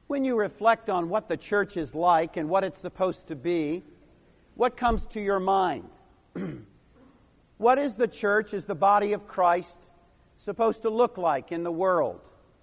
When you reflect on what the church is like and what it's supposed to be, what comes to your mind? What is the church, is the body of Christ, supposed to look like in the world?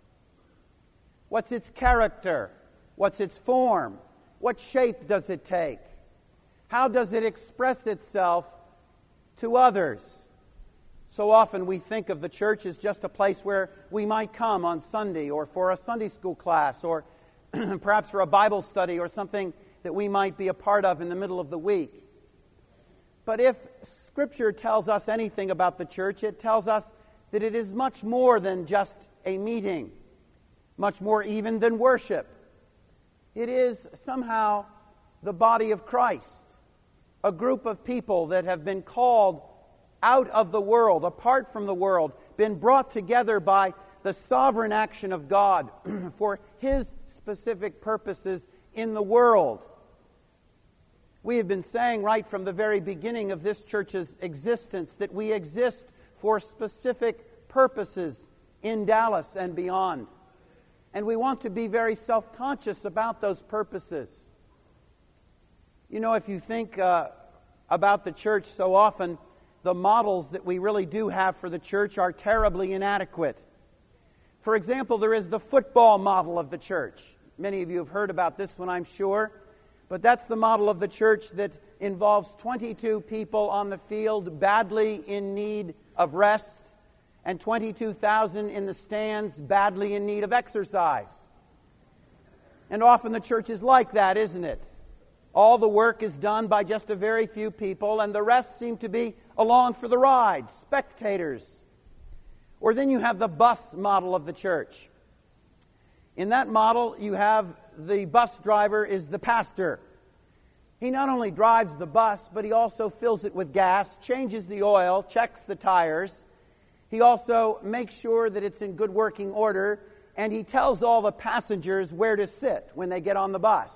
What's its character? What's its form? What shape does it take? How does it express itself to others? So often we think of the church as just a place where we might come on Sunday, or for a Sunday school class, or perhaps for a Bible study, or something that we might be a part of in the middle of the week. But if Scripture tells us anything about the church, it tells us that it is much more than just a meeting, much more even than worship. It is somehow the body of Christ, a group of people that have been called out of the world, apart from the world, been brought together by the sovereign action of God for His specific purposes in the world. We have been saying right from the very beginning of this church's existence that we exist for specific purposes in Dallas and beyond. And we want to be very self-conscious about those purposes. You know, if you think about the church so often, the models that we really do have for the church are terribly inadequate. For example, there is the football model of the church. Many of you have heard about this one, I'm sure. But that's the model of the church that involves 22 people on the field badly in need of rest, and 22,000 in the stands badly in need of exercise. And often the church is like that, isn't it? All the work is done by just a very few people, and the rest seem to be along for the ride, spectators. Or then you have the bus model of the church. In that model, you have the bus driver is the pastor. He not only drives the bus, but he also fills it with gas, changes the oil, checks the tires. He also makes sure that it's in good working order, and he tells all the passengers where to sit when they get on the bus.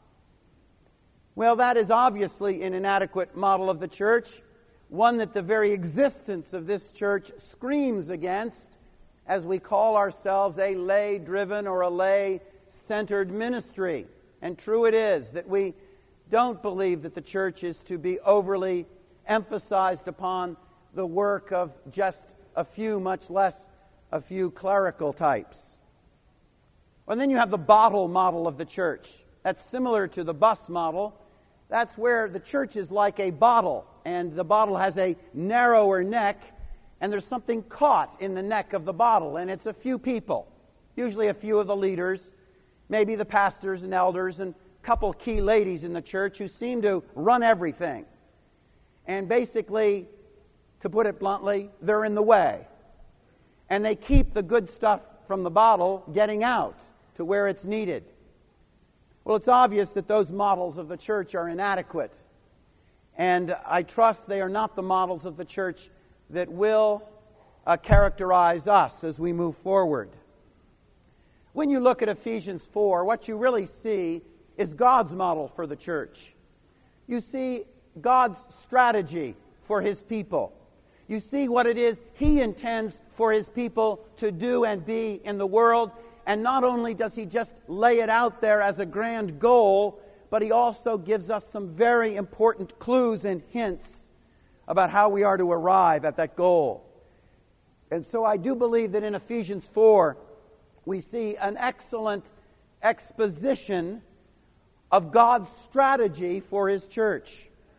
Well, that is obviously an inadequate model of the church, one that the very existence of this church screams against, as we call ourselves a lay-driven or a lay-centered ministry. And true it is that we don't believe that the church is to be overly emphasized upon the work of just a few, much less a few clerical types. And then you have the bottle model of the church. That's similar to the bus model. That's where the church is like a bottle, and the bottle has a narrower neck, and there's something caught in the neck of the bottle, and it's a few people, usually a few of the leaders, maybe the pastors and elders, and a couple key ladies in the church who seem to run everything. And basically, to put it bluntly, they're in the way. And they keep the good stuff from the bottle getting out to where it's needed. Well, it's obvious that those models of the church are inadequate. And I trust they are not the models of the church that will characterize us as we move forward. When you look at Ephesians 4, what you really see is God's model for the church. You see God's strategy for His people. You see what it is He intends for His people to do and be in the world. And not only does He just lay it out there as a grand goal, but He also gives us some very important clues and hints about how we are to arrive at that goal. And so I do believe that in Ephesians 4, we see an excellent exposition of God's strategy for His church.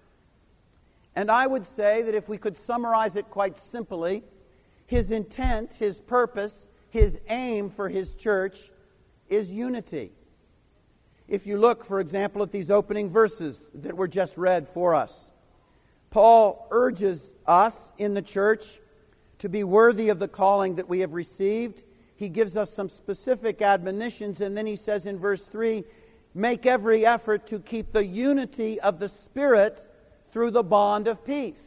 And I would say that if we could summarize it quite simply, His intent, His purpose, His aim for His church is unity. If you look, for example, at these opening verses that were just read for us, Paul urges us in the church to be worthy of the calling that we have received. He gives us some specific admonitions, and then he says in verse 3, make every effort to keep the unity of the Spirit through the bond of peace.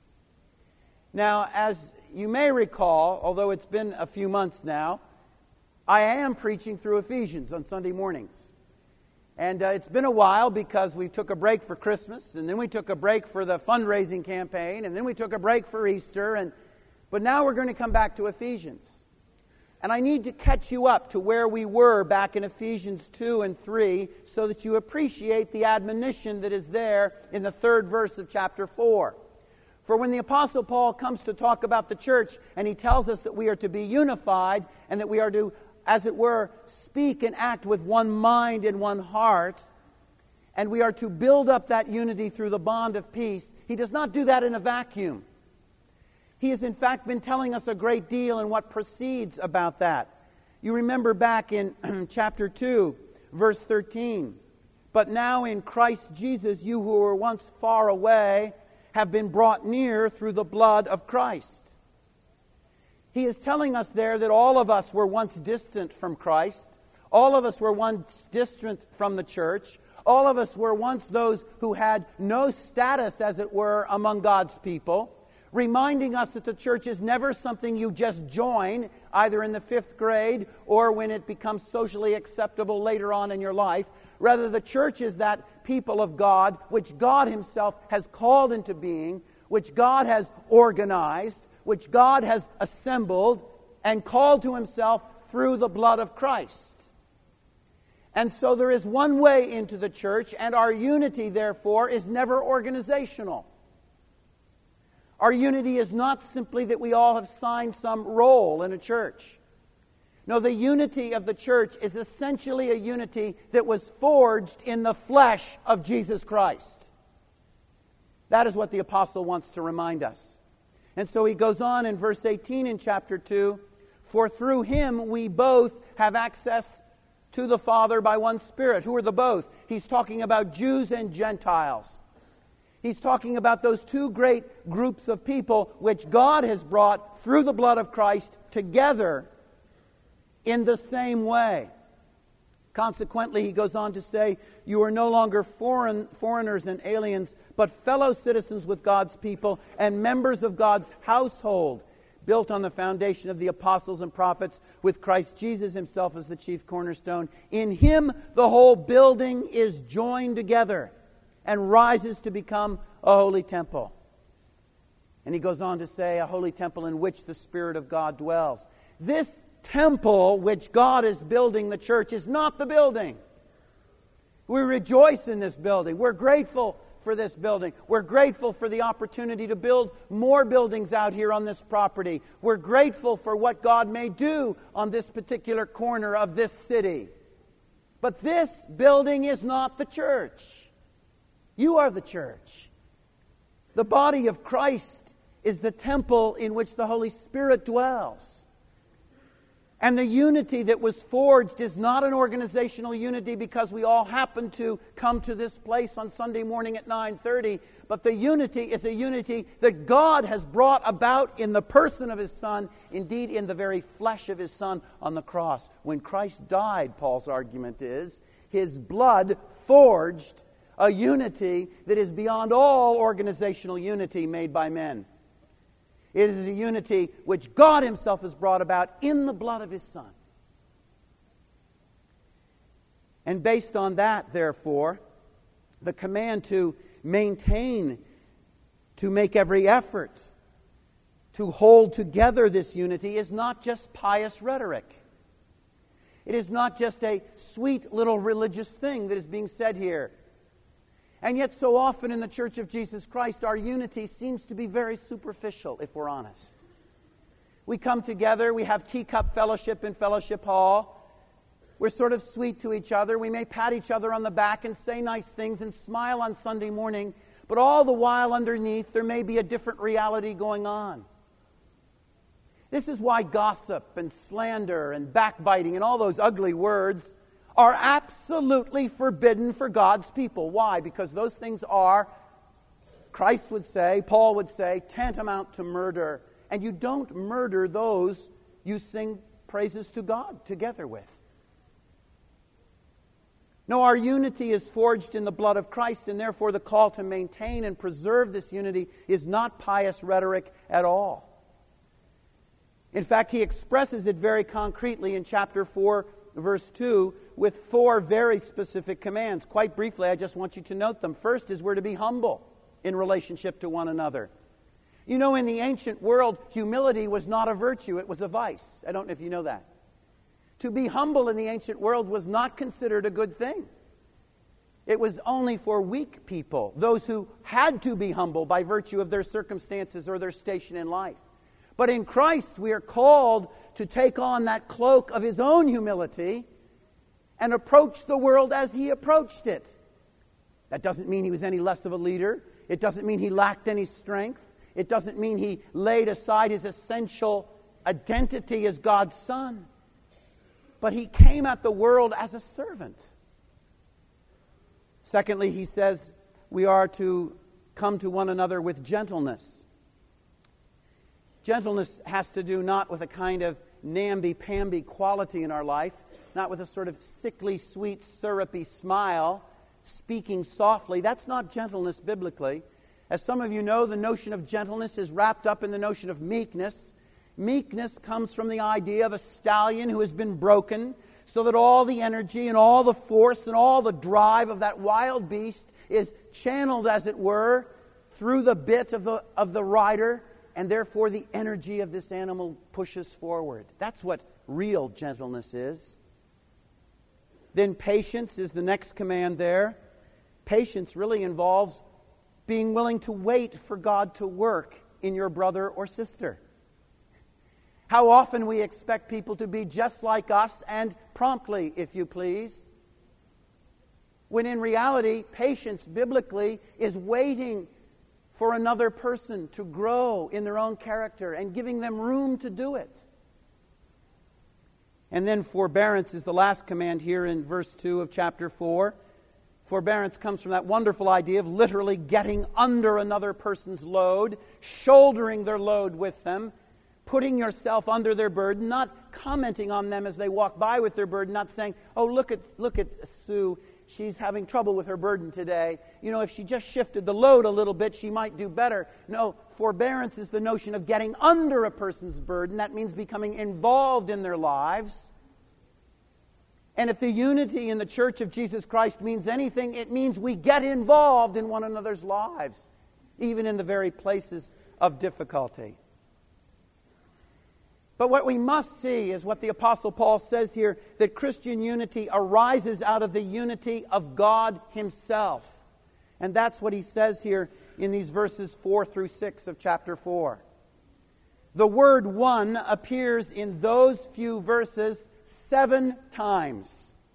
Now, as you may recall, although it's been a few months now, I am preaching through Ephesians on Sunday mornings. And it's been a while because we took a break for Christmas, and then we took a break for the fundraising campaign, and then we took a break for Easter, but now we're going to come back to Ephesians. And I need to catch you up to where we were back in Ephesians 2 and 3 so that you appreciate the admonition that is there in the 3rd verse of chapter 4. For when the Apostle Paul comes to talk about the church and he tells us that we are to be unified and that we are to, as it were, speak and act with one mind and one heart, and we are to build up that unity through the bond of peace, he does not do that in a vacuum. He has in fact been telling us a great deal in what precedes about that. You remember back in chapter 2, verse 13, "But now in Christ Jesus you who were once far away have been brought near through the blood of Christ." He is telling us there that all of us were once distant from Christ. All of us were once distant from the church. All of us were once those who had no status, as it were, among God's people, reminding us that the church is never something you just join, either in the 5th grade or when it becomes socially acceptable later on in your life. Rather, the church is that people of God which God Himself has called into being, which God has organized, which God has assembled and called to Himself through the blood of Christ. And so there is one way into the church, and our unity, therefore, is never organizational. Our unity is not simply that we all have signed some role in a church. No, the unity of the church is essentially a unity that was forged in the flesh of Jesus Christ. That is what the apostle wants to remind us. And so he goes on in verse 18 in chapter 2, "For through Him we both have access to the Father by one Spirit." Who are the both? He's talking about Jews and Gentiles. He's talking about those two great groups of people which God has brought through the blood of Christ together in the same way. Consequently, he goes on to say, "You are no longer foreigners and aliens, but fellow citizens with God's people and members of God's household, built on the foundation of the apostles and prophets, with Christ Jesus Himself as the chief cornerstone. In Him the whole building is joined together and rises to become a holy temple." And he goes on to say, "A holy temple in which the Spirit of God dwells." This temple which God is building, the church, is not the building. We rejoice in this building. We're grateful for this building. We're grateful for the opportunity to build more buildings out here on this property. We're grateful for what God may do on this particular corner of this city. But this building is not the church. You are the church. The body of Christ is the temple in which the Holy Spirit dwells. And the unity that was forged is not an organizational unity because we all happen to come to this place on Sunday morning at 9:30, but the unity is a unity that God has brought about in the person of His Son, indeed in the very flesh of His Son on the cross. When Christ died, Paul's argument is, His blood forged a unity that is beyond all organizational unity made by men. It is a unity which God Himself has brought about in the blood of His Son. And based on that, therefore, the command to maintain, to make every effort to hold together this unity is not just pious rhetoric. It is not just a sweet little religious thing that is being said here. And yet so often in the Church of Jesus Christ, our unity seems to be very superficial, if we're honest. We come together, we have teacup fellowship in Fellowship Hall. We're sort of sweet to each other. We may pat each other on the back and say nice things and smile on Sunday morning, but all the while underneath there may be a different reality going on. This is why gossip and slander and backbiting and all those ugly words are absolutely forbidden for God's people. Why? Because those things are, Christ would say, Paul would say, tantamount to murder. And you don't murder those you sing praises to God together with. No, our unity is forged in the blood of Christ, and therefore the call to maintain and preserve this unity is not pious rhetoric at all. In fact, he expresses it very concretely in chapter 4, verse 2, with 4 very specific commands. Quite briefly, I just want you to note them. First is we're to be humble in relationship to one another. You know, in the ancient world, humility was not a virtue, it was a vice. I don't know if you know that. To be humble in the ancient world was not considered a good thing. It was only for weak people, those who had to be humble by virtue of their circumstances or their station in life. But in Christ, we are called to take on that cloak of His own humility and approach the world as He approached it. That doesn't mean He was any less of a leader. It doesn't mean He lacked any strength. It doesn't mean He laid aside His essential identity as God's Son. But He came at the world as a servant. Secondly, He says we are to come to one another with gentleness. Gentleness has to do not with a kind of namby-pamby quality in our life, not with a sort of sickly, sweet, syrupy smile, speaking softly. That's not gentleness biblically. As some of you know, the notion of gentleness is wrapped up in the notion of meekness. Meekness comes from the idea of a stallion who has been broken, so that all the energy and all the force and all the drive of that wild beast is channeled, as it were, through the bit of the rider, and therefore the energy of this animal pushes forward. That's what real gentleness is. Then patience is the next command there. Patience really involves being willing to wait for God to work in your brother or sister. How often we expect people to be just like us and promptly, if you please, when in reality, patience biblically is waiting for another person to grow in their own character and giving them room to do it. And then forbearance is the last command here in verse 2 of chapter 4. Forbearance comes from that wonderful idea of literally getting under another person's load, shouldering their load with them, putting yourself under their burden, not commenting on them as they walk by with their burden, not saying, "Oh, look at Sue, she's having trouble with her burden today. You know, if she just shifted the load a little bit, she might do better." No, forbearance is the notion of getting under a person's burden. That means becoming involved in their lives. And if the unity in the Church of Jesus Christ means anything, it means we get involved in one another's lives, even in the very places of difficulty. But what we must see is what the Apostle Paul says here, that Christian unity arises out of the unity of God Himself. And that's what he says here in these verses 4 through 6 of chapter 4. The word one appears in those few verses 7 times.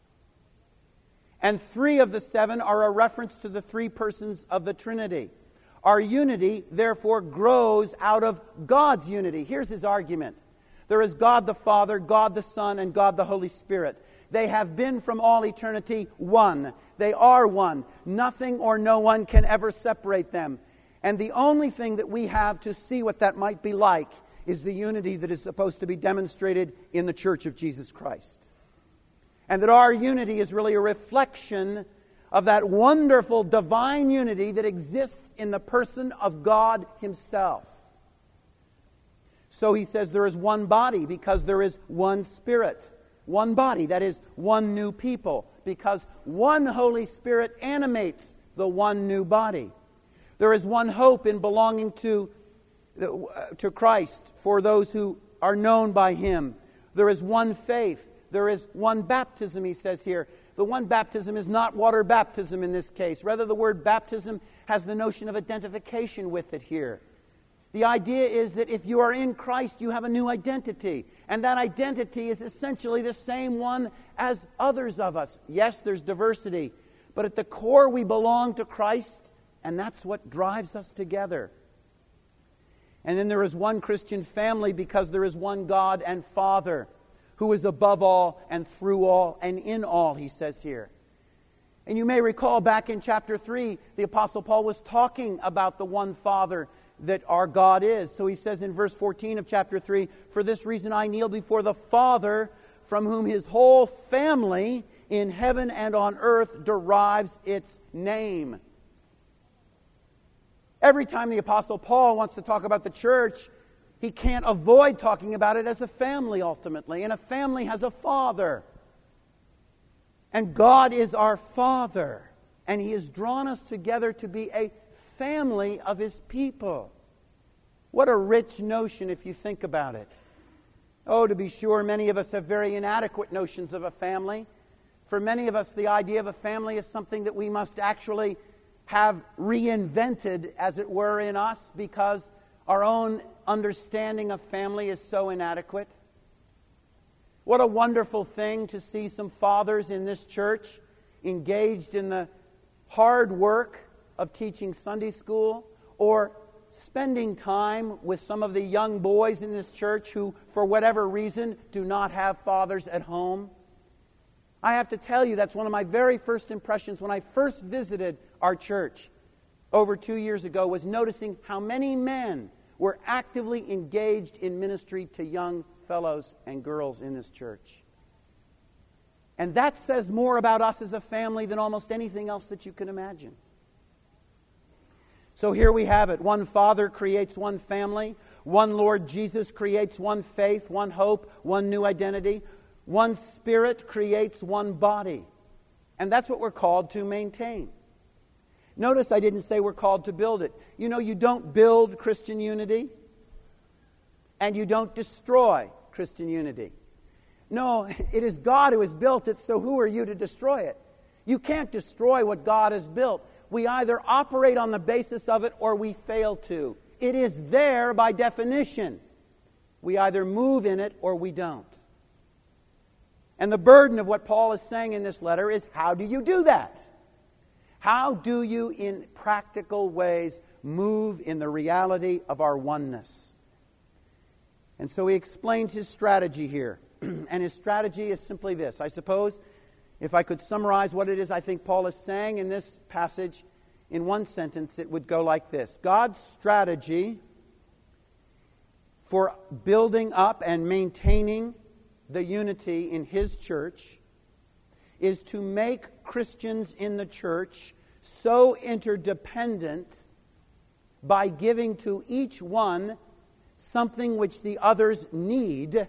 And 3 of the 7 are a reference to the 3 persons of the Trinity. Our unity, therefore, grows out of God's unity. Here's his argument. There is God the Father, God the Son, and God the Holy Spirit. They have been from all eternity one. They are one. Nothing or no one can ever separate them. And the only thing that we have to see what that might be like is the unity that is supposed to be demonstrated in the Church of Jesus Christ. And that our unity is really a reflection of that wonderful divine unity that exists in the person of God Himself. So he says there is one body because there is one Spirit. One body, that is, one new people, because one Holy Spirit animates the one new body. There is one hope in belonging to Christ for those who are known by Him. There is one faith. There is one baptism, he says here. The one baptism is not water baptism in this case. Rather, the word baptism has the notion of identification with it here. The idea is that if you are in Christ, you have a new identity. And that identity is essentially the same one as others of us. Yes, there's diversity. But at the core, we belong to Christ, and that's what drives us together. And then there is one Christian family because there is one God and Father who is above all and through all and in all, he says here. And you may recall back in chapter 3, the Apostle Paul was talking about the one Father that our God is. So he says in verse 14 of chapter 3, "For this reason I kneel before the Father, from whom His whole family in heaven and on earth derives its name." Every time the Apostle Paul wants to talk about the church, he can't avoid talking about it as a family ultimately. And a family has a father. And God is our Father. And He has drawn us together to be a family of His people. What a rich notion if you think about it. Oh, to be sure, many of us have very inadequate notions of a family. For many of us, the idea of a family is something that we must actually have reinvented, as it were, in us, because our own understanding of family is so inadequate. What a wonderful thing to see some fathers in this church engaged in the hard work of teaching Sunday school, or spending time with some of the young boys in this church who, for whatever reason, do not have fathers at home. I have to tell you, that's one of my very first impressions when I first visited our church over 2 years ago, was noticing how many men were actively engaged in ministry to young fellows and girls in this church. And that says more about us as a family than almost anything else that you can imagine. So here we have it. One Father creates one family. One Lord Jesus creates one faith, one hope, one new identity. One Spirit creates one body. And that's what we're called to maintain. Notice I didn't say we're called to build it. You know, you don't build Christian unity, and you don't destroy Christian unity. No, it is God who has built it, so who are you to destroy it? You can't destroy what God has built. We either operate on the basis of it or we fail to. It is there by definition. We either move in it or we don't. And the burden of what Paul is saying in this letter is, how do you do that? How do you, in practical ways, move in the reality of our oneness? And so he explains his strategy here. And his strategy is simply this. I suppose, if I could summarize what it is I think Paul is saying in this passage in one sentence, it would go like this. God's strategy for building up and maintaining the unity in His church is to make Christians in the church so interdependent by giving to each one something which the others need,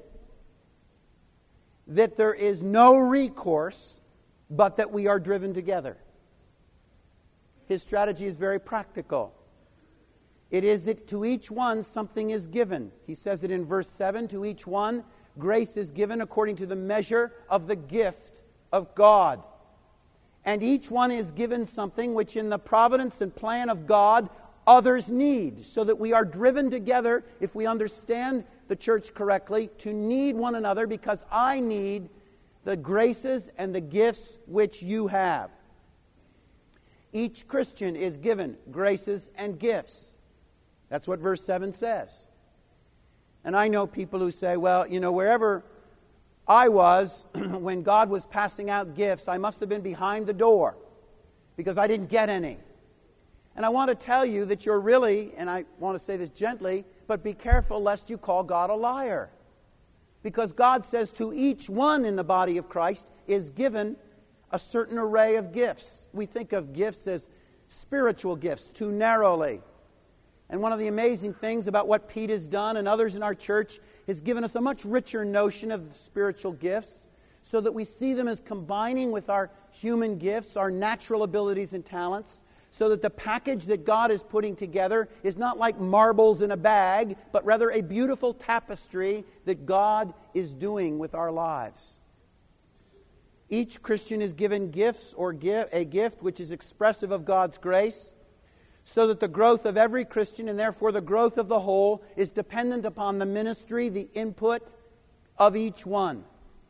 that there is no recourse but that we are driven together. His strategy is very practical. It is that to each one something is given. He says it in verse 7, to each one grace is given according to the measure of the gift of God. And each one is given something which in the providence and plan of God others need, so that we are driven together, if we understand the church correctly, to need one another, because I need the graces and the gifts which you have. Each Christian is given graces and gifts. That's what verse 7 says. And I know people who say, well, you know, wherever I was when God was passing out gifts, I must have been behind the door because I didn't get any. And I want to tell you that you're really, and I want to say this gently, but be careful lest you call God a liar. Because God says to each one in the body of Christ is given a certain array of gifts. We think of gifts as spiritual gifts too narrowly. And one of the amazing things about what Pete has done and others in our church has given us a much richer notion of spiritual gifts, so that we see them as combining with our human gifts, our natural abilities and talents, so that the package that God is putting together is not like marbles in a bag, but rather a beautiful tapestry that God is doing with our lives. Each Christian is given gifts or a gift which is expressive of God's grace, so that the growth of every Christian, and therefore the growth of the whole, is dependent upon the ministry, the input of each one.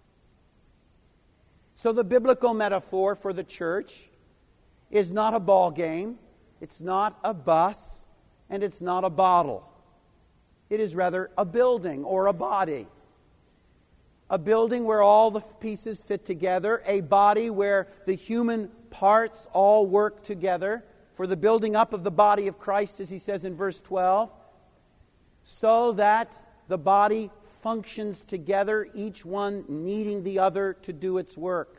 So the biblical metaphor for the church is not a ball game, it's not a bus, and it's not a bottle. It is rather a building or a body. A building where all the pieces fit together, a body where the human parts all work together for the building up of the body of Christ, as he says in verse 12, so that the body functions together, each one needing the other to do its work.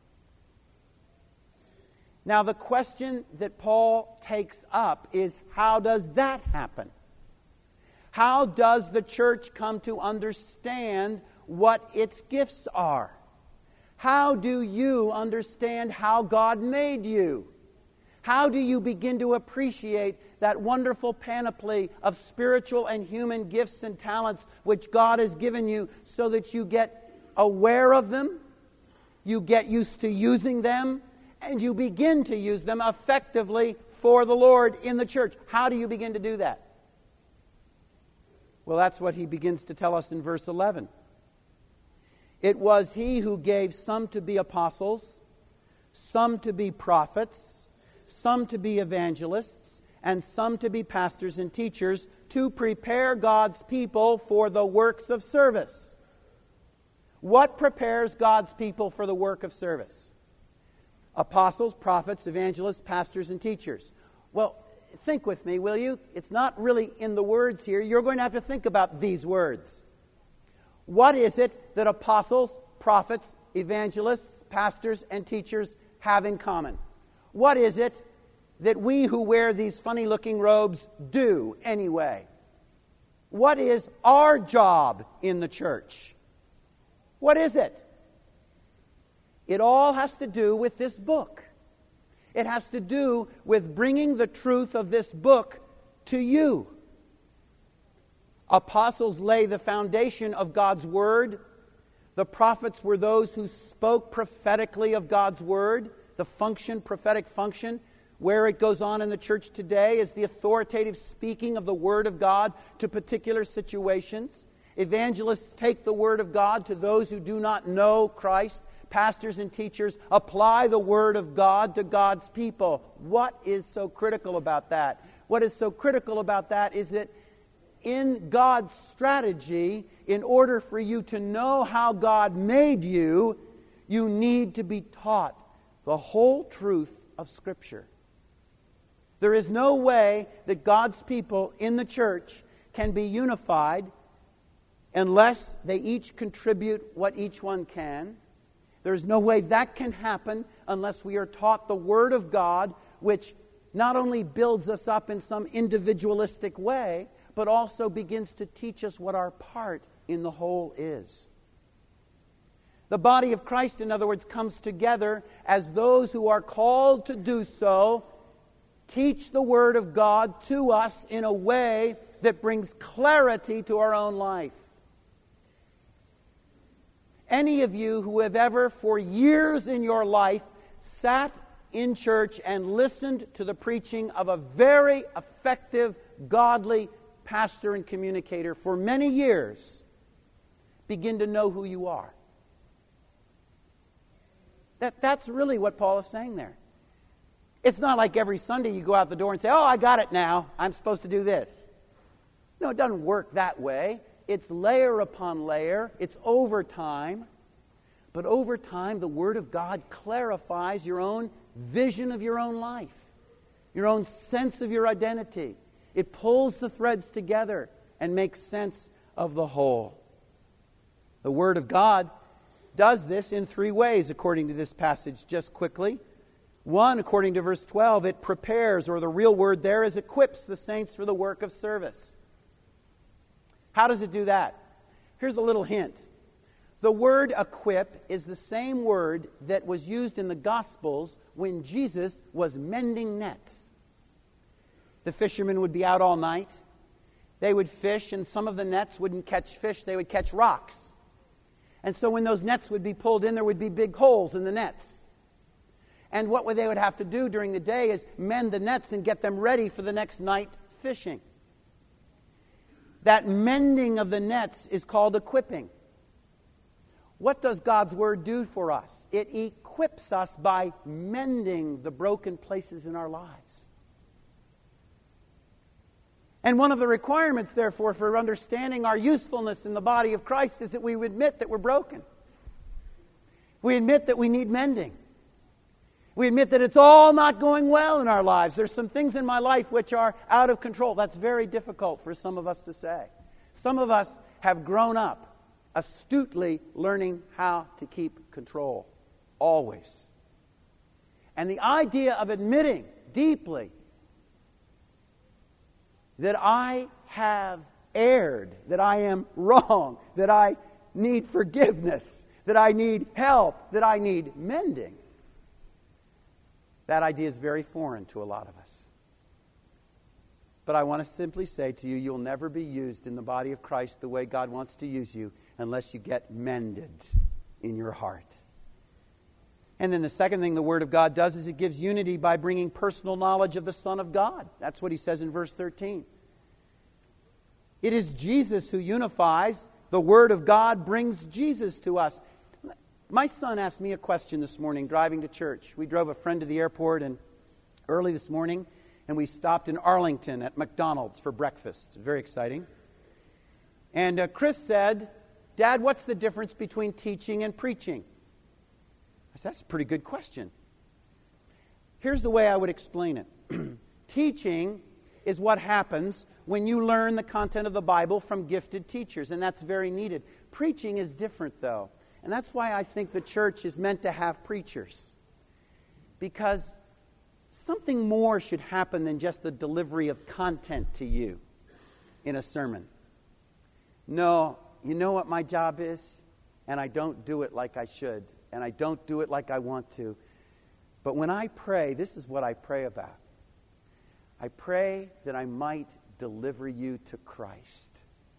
Now, the question that Paul takes up is, how does that happen? How does the church come to understand what its gifts are? How do you understand how God made you? How do you begin to appreciate that wonderful panoply of spiritual and human gifts and talents which God has given you so that you get aware of them, you get used to using them, and you begin to use them effectively for the Lord in the church. How do you begin to do that? Well, that's what he begins to tell us in verse 11. It was he who gave some to be apostles, some to be prophets, some to be evangelists, and some to be pastors and teachers, to prepare God's people for the works of service. What prepares God's people for the work of service? Apostles, prophets, evangelists, pastors, and teachers. Well, think with me, will you? It's not really in the words here. You're going to have to think about these words. What is it that apostles, prophets, evangelists, pastors, and teachers have in common? What is it that we who wear these funny-looking robes do anyway? What is our job in the church? What is it? It all has to do with this book. It has to do with bringing the truth of this book to you. Apostles lay the foundation of God's Word. The prophets were those who spoke prophetically of God's Word. The function, prophetic function, where it goes on in the church today is the authoritative speaking of the Word of God to particular situations. Evangelists take the Word of God to those who do not know Christ. Pastors and teachers apply the Word of God to God's people. What is so critical about that? What is so critical about that is that in God's strategy, in order for you to know how God made you, you need to be taught the whole truth of Scripture. There is no way that God's people in the church can be unified unless they each contribute what each one can. There's no way that can happen unless we are taught the Word of God, which not only builds us up in some individualistic way, but also begins to teach us what our part in the whole is. The body of Christ, in other words, comes together as those who are called to do so, teach the Word of God to us in a way that brings clarity to our own life. Any of you who have ever, for years in your life, sat in church and listened to the preaching of a very effective, godly pastor and communicator for many years, begin to know who you are. That's really what Paul is saying there. It's not like every Sunday you go out the door and say, "Oh, I got it now. I'm supposed to do this." No, it doesn't work that way. It's layer upon layer. It's over time. But over time, the Word of God clarifies your own vision of your own life, your own sense of your identity. It pulls the threads together and makes sense of the whole. The Word of God does this in three ways, according to this passage, just quickly. One, according to verse 12, it prepares, or the real word there is equips the saints for the work of service. How does it do that? Here's a little hint. The word equip is the same word that was used in the Gospels when Jesus was mending nets. The fishermen would be out all night. They would fish, and some of the nets wouldn't catch fish, they would catch rocks. And so when those nets would be pulled in, there would be big holes in the nets. And what they would have to do during the day is mend the nets and get them ready for the next night fishing. That mending of the nets is called equipping. What does God's Word do for us? It equips us by mending the broken places in our lives. And one of the requirements, therefore, for understanding our usefulness in the body of Christ is that we admit that we're broken. We admit that we need mending. We admit that it's all not going well in our lives. There's some things in my life which are out of control. That's very difficult for some of us to say. Some of us have grown up astutely learning how to keep control, always. And the idea of admitting deeply that I have erred, that I am wrong, that I need forgiveness, that I need help, that I need mending, that idea is very foreign to a lot of us. But I want to simply say to you, you'll never be used in the body of Christ the way God wants to use you unless you get mended in your heart. And then the second thing the Word of God does is it gives unity by bringing personal knowledge of the Son of God. That's what he says in verse 13. It is Jesus who unifies. The Word of God brings Jesus to us. My son asked me a question this morning driving to church. We drove a friend to the airport and early this morning, and we stopped in Arlington at McDonald's for breakfast. Very exciting. And Chris said, "Dad, what's the difference between teaching and preaching?" I said, "That's a pretty good question." Here's the way I would explain it. Teaching is what happens when you learn the content of the Bible from gifted teachers, and that's very needed. Preaching is different, though, and that's why I think the church is meant to have preachers. Because something more should happen than just the delivery of content to you in a sermon. No, you know what my job is? And I don't do it like I should. And I don't do it like I want to. But when I pray, this is what I pray about. I pray that I might deliver you to Christ.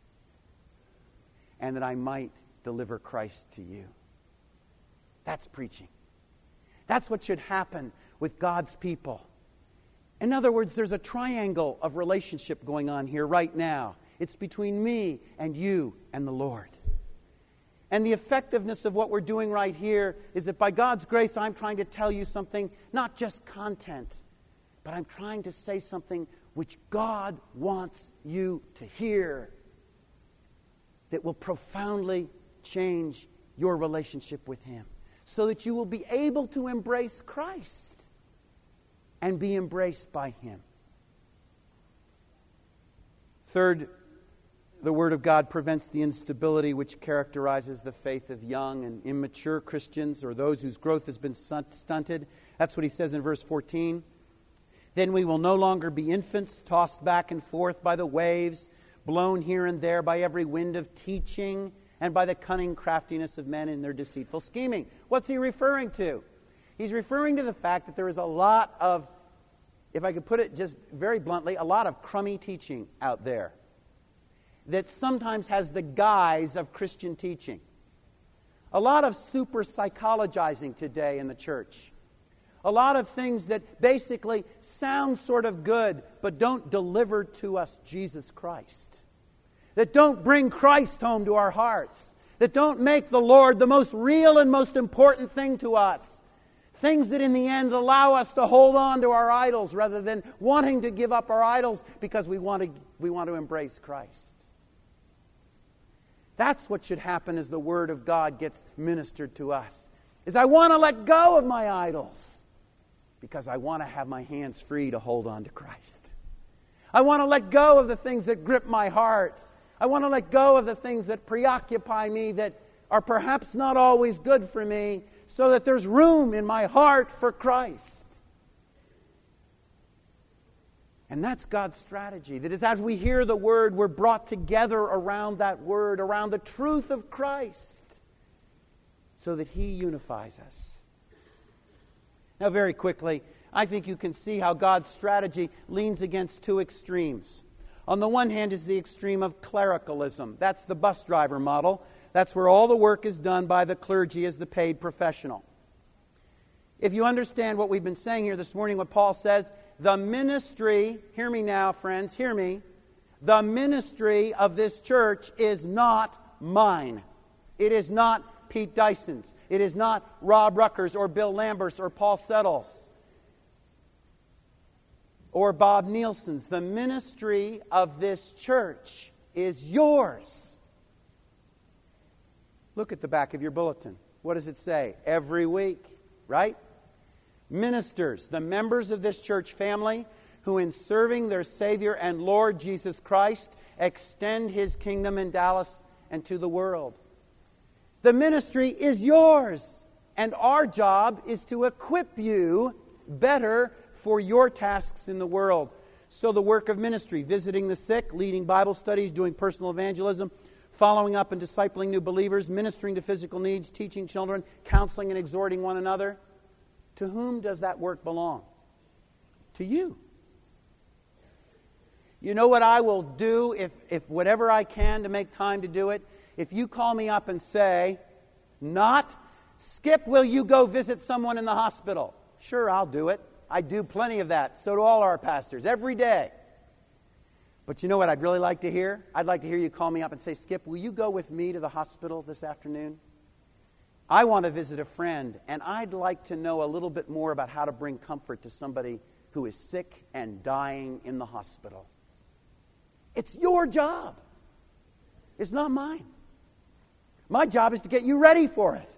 And that I might deliver Christ to you. That's preaching. That's what should happen with God's people. In other words, there's a triangle of relationship going on here right now. It's between me and you and the Lord. And the effectiveness of what we're doing right here is that by God's grace, I'm trying to tell you something, not just content, but I'm trying to say something which God wants you to hear that will profoundly change your relationship with Him so that you will be able to embrace Christ and be embraced by Him. Third, the Word of God prevents the instability which characterizes the faith of young and immature Christians or those whose growth has been stunted. That's what he says in verse 14. Then we will no longer be infants, tossed back and forth by the waves, blown here and there by every wind of teaching, and by the cunning craftiness of men in their deceitful scheming. What's he referring to? He's referring to the fact that there is a lot of, if I could put it just very bluntly, a lot of crummy teaching out there that sometimes has the guise of Christian teaching. A lot of super psychologizing today in the church. A lot of things that basically sound sort of good, but don't deliver to us Jesus Christ. That don't bring Christ home to our hearts. That don't make the Lord the most real and most important thing to us. Things that in the end allow us to hold on to our idols rather than wanting to give up our idols because we want to embrace Christ. That's what should happen as the Word of God gets ministered to us. Is I want to let go of my idols because I want to have my hands free to hold on to Christ. I want to let go of the things that grip my heart. I want to let go of the things that preoccupy me that are perhaps not always good for me so that there's room in my heart for Christ. And that's God's strategy. That is, as we hear the Word, we're brought together around that Word, around the truth of Christ, so that He unifies us. Now, very quickly, I think you can see how God's strategy leans against two extremes. On the one hand is the extreme of clericalism. That's the bus driver model. That's where all the work is done by the clergy as the paid professional. If you understand what we've been saying here this morning, what Paul says, the ministry, hear me now, friends, hear me. The ministry of this church is not mine. It is not Pete Dyson's. It is not Rob Rucker's or Bill Lambert's or Paul Settle's or Bob Nielsen's. The ministry of this church is yours. Look at the back of your bulletin. What does it say? Every week, right? Ministers, the members of this church family, who in serving their Savior and Lord Jesus Christ extend His kingdom in Dallas and to the world. The ministry is yours, and our job is to equip you better for your tasks in the world. So the work of ministry, visiting the sick, leading Bible studies, doing personal evangelism, following up and discipling new believers, ministering to physical needs, teaching children, counseling and exhorting one another. To whom does that work belong? To you. You know what I will do if whatever I can to make time to do it? If you call me up and say, Skip, will you go visit someone in the hospital? Sure, I'll do it. I do plenty of that. So do all our pastors, every day. But you know what I'd really like to hear? I'd like to hear you call me up and say, Skip, will you go with me to the hospital this afternoon? I want to visit a friend, and I'd like to know a little bit more about how to bring comfort to somebody who is sick and dying in the hospital. It's your job. It's not mine. My job is to get you ready for it.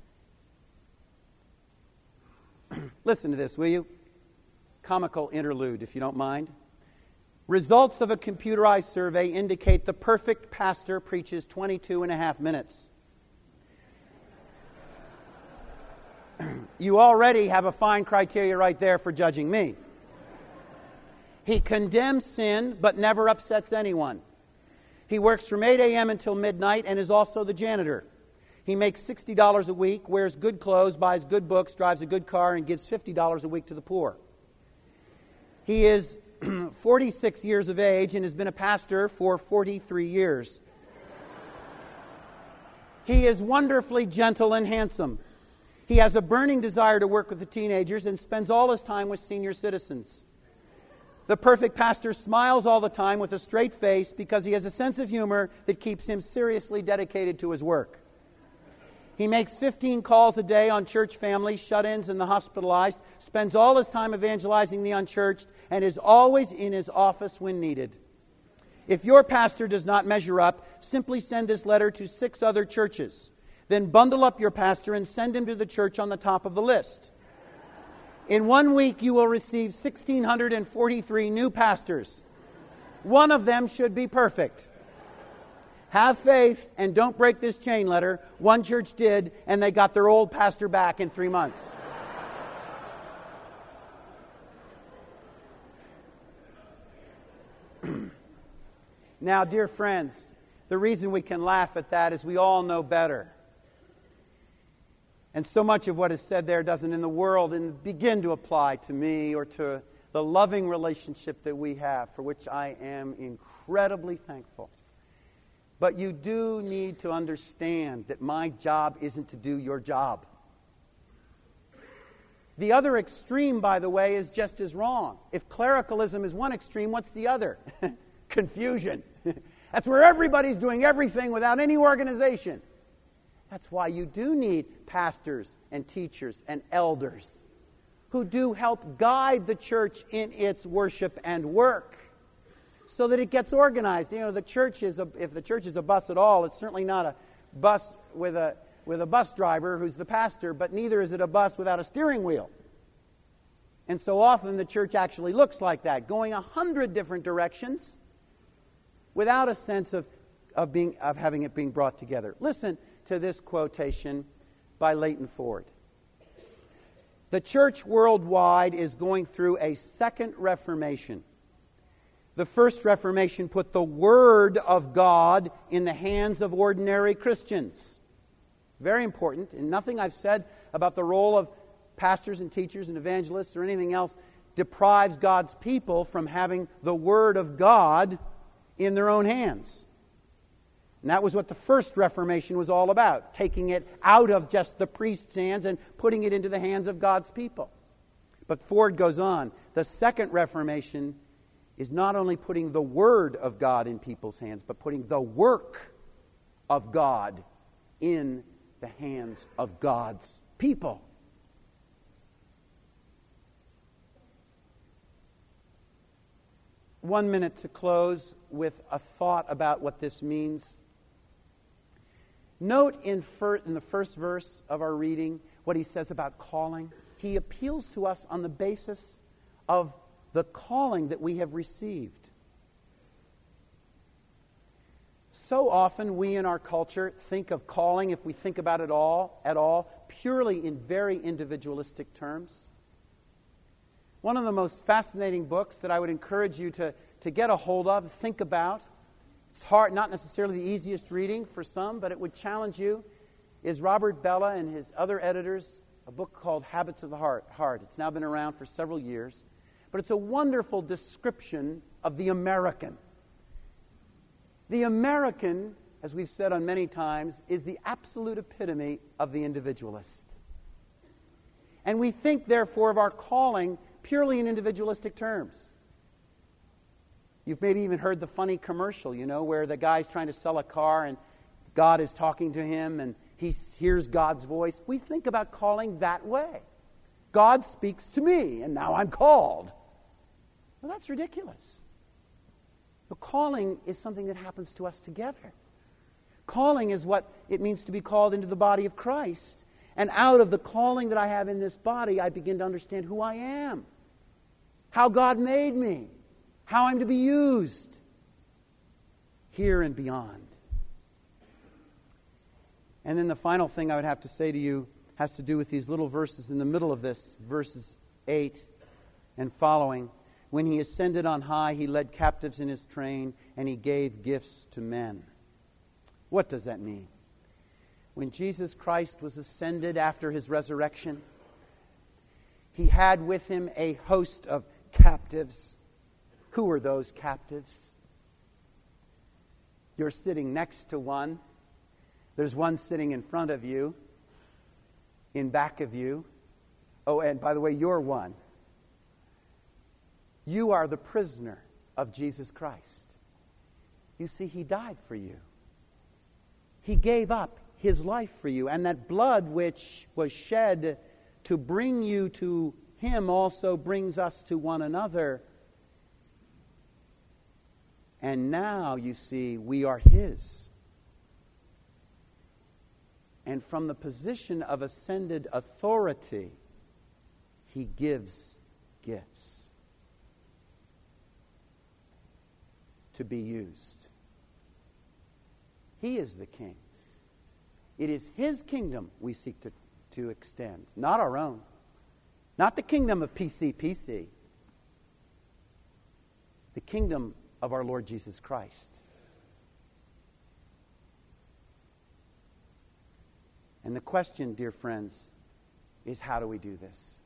Listen to this, will you? Comical interlude, if you don't mind. Results of a computerized survey indicate the perfect pastor preaches 22 and a half minutes. You already have a fine criteria right there for judging me. He condemns sin, but never upsets anyone. He works from 8 a.m. until midnight and is also the janitor. He makes $60 a week, wears good clothes, buys good books, drives a good car, and gives $50 a week to the poor. He is 46 years of age and has been a pastor for 43 years. He is wonderfully gentle and handsome. He has a burning desire to work with the teenagers and spends all his time with senior citizens. The perfect pastor smiles all the time with a straight face because he has a sense of humor that keeps him seriously dedicated to his work. He makes 15 calls a day on church families, shut-ins, and the hospitalized, spends all his time evangelizing the unchurched, and is always in his office when needed. If your pastor does not measure up, simply send this letter to 6 other churches. Then bundle up your pastor and send him to the church on the top of the list. In 1 week, you will receive 1,643 new pastors. One of them should be perfect. Have faith and don't break this chain letter. One church did, and they got their old pastor back in 3 months. Now, dear friends, the reason we can laugh at that is we all know better. And so much of what is said there doesn't in the world begin to apply to me or to the loving relationship that we have, for which I am incredibly thankful. But you do need to understand that my job isn't to do your job. The other extreme, by the way, is just as wrong. If clericalism is one extreme, what's the other? Confusion. That's where everybody's doing everything without any organization. That's why you do need pastors and teachers and elders who do help guide the church in its worship and work so that it gets organized. You know, if the church is a bus at all, it's certainly not a bus with a bus driver who's the pastor, but neither is it a bus without a steering wheel. And so often the church actually looks like that, going 100 different directions without a sense of having it being brought together. Listen to this quotation by Leighton Ford. The church worldwide is going through a second Reformation. The first Reformation put the Word of God in the hands of ordinary Christians. Very important. And nothing I've said about the role of pastors and teachers and evangelists or anything else deprives God's people from having the Word of God in their own hands. And that was what the first Reformation was all about, taking it out of just the priest's hands and putting it into the hands of God's people. But Ford goes on. The second Reformation is not only putting the Word of God in people's hands, but putting the work of God in the hands of God's people. One minute to close with a thought about what this means. Note in the first verse of our reading what he says about calling. He appeals to us on the basis of the calling that we have received. So often we in our culture think of calling, if we think about it at all, purely in very individualistic terms. One of the most fascinating books that I would encourage you to get a hold of, think about, it's hard, not necessarily the easiest reading for some, but it would challenge you, is Robert Bella and his other editors, a book called Habits of the Heart. It's now been around for several years. but it's a wonderful description of the American. The American, as we've said on many times, is the absolute epitome of the individualist. And we think, therefore, of our calling purely in individualistic terms. You've maybe even heard the funny commercial, where the guy's trying to sell a car and God is talking to him and he hears God's voice. We think about calling that way. God speaks to me and now I'm called. Well, that's ridiculous. But calling is something that happens to us together. Calling is what it means to be called into the body of Christ. And out of the calling that I have in this body, I begin to understand who I am, how God made me, how I'm to be used here and beyond. And then the final thing I would have to say to you has to do with these little verses in the middle of this, verses 8 and following. When he ascended on high, he led captives in his train, and he gave gifts to men. What does that mean? When Jesus Christ was ascended after his resurrection, he had with him a host of captives. Who were those captives? You're sitting next to one. There's one sitting in front of you, in back of you. Oh, and by the way, you're one. You are the prisoner of Jesus Christ. You see, he died for you. He gave up his life for you. And that blood which was shed to bring you to him also brings us to one another. And now, you see, we are his. And from the position of ascended authority, he gives gifts to be used. He is the king. It is his kingdom we seek to extend, not our own. Not the kingdom of PC. The kingdom of our Lord Jesus Christ. And the question, dear friends, is how do we do this?